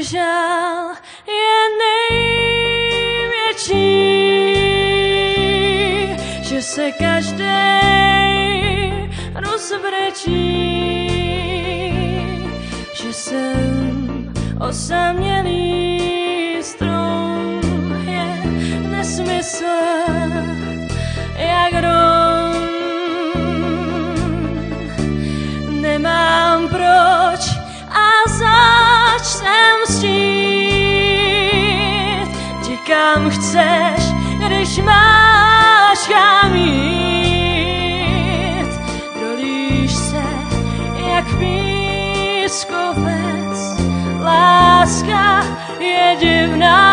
žál je největší, že se každý rozbrečí, že jsem osamělý strom, je nesmysl jak rom. Nemám proč a zač jsem mstít ti kam chceš, když máš kam jít. Rolíš se jak pískovec, láska je divná.